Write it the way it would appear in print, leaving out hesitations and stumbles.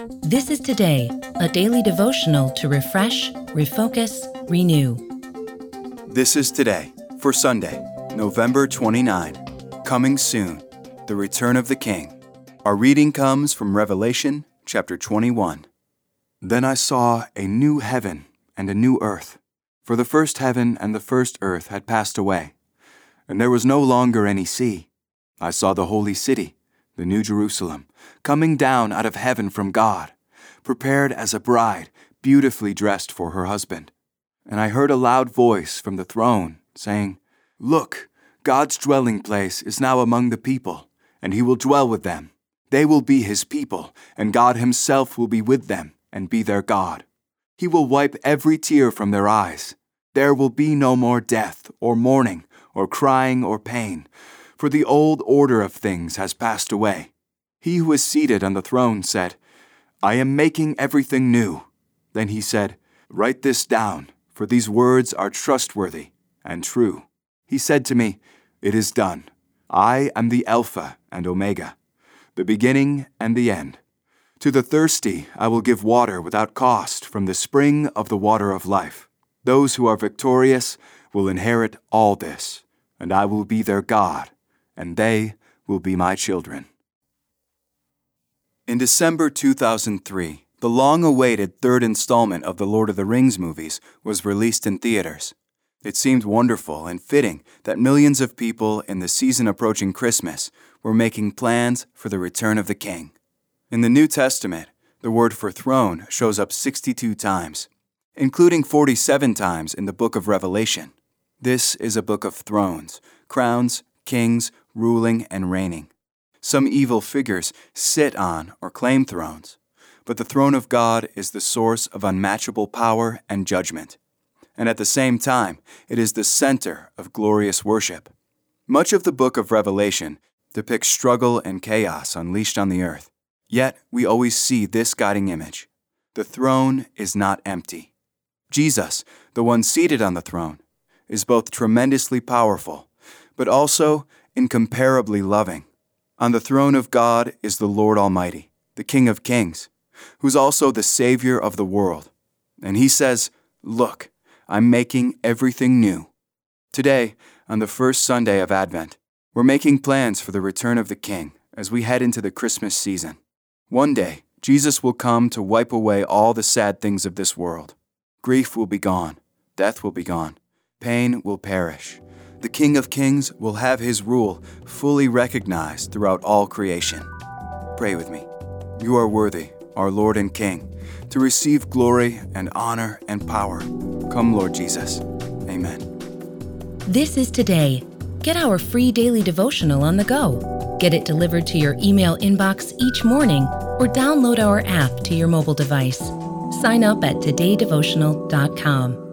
This is Today, a daily devotional to refresh, refocus, renew. This is Today for Sunday, November 29. Coming soon, the return of the King. Our reading comes from Revelation chapter 21. Then I saw a new heaven and a new earth, for the first heaven and the first earth had passed away, and there was no longer any sea. I saw the holy city, the New Jerusalem, coming down out of heaven from God, prepared as a bride, beautifully dressed for her husband. And I heard a loud voice from the throne, saying, "Look, God's dwelling place is now among the people, and he will dwell with them. They will be his people, and God himself will be with them and be their God. He will wipe every tear from their eyes. There will be no more death, or mourning, or crying, or pain, for the old order of things has passed away." He who is seated on the throne said, "I am making everything new." Then he said, "Write this down, for these words are trustworthy and true." He said to me, "It is done. I am the Alpha and Omega, the beginning and the end. To the thirsty I will give water without cost from the spring of the water of life. Those who are victorious will inherit all this, and I will be their God, and they will be my children." In December 2003, the long-awaited third installment of the Lord of the Rings movies was released in theaters. It seemed wonderful and fitting that millions of people in the season approaching Christmas were making plans for the return of the King. In the New Testament, the word for throne shows up 62 times, including 47 times in the book of Revelation. This is a book of thrones, crowns, kings, ruling and reigning. Some evil figures sit on or claim thrones, but the throne of God is the source of unmatchable power and judgment. And at the same time, it is the center of glorious worship. Much of the book of Revelation depicts struggle and chaos unleashed on the earth. Yet we always see this guiding image. The throne is not empty. Jesus, the one seated on the throne, is both tremendously powerful, but also incomparably loving. On the throne of God is the Lord Almighty, the King of Kings, who's also the Savior of the world. And he says, "Look, I'm making everything new." Today, on the first Sunday of Advent, we're making plans for the return of the King as we head into the Christmas season. One day, Jesus will come to wipe away all the sad things of this world. Grief will be gone, death will be gone, pain will perish. The King of Kings will have his rule fully recognized throughout all creation. Pray with me. You are worthy, our Lord and King, to receive glory and honor and power. Come, Lord Jesus. Amen. This is Today. Get our free daily devotional on the go. Get it delivered to your email inbox each morning or download our app to your mobile device. Sign up at todaydevotional.com.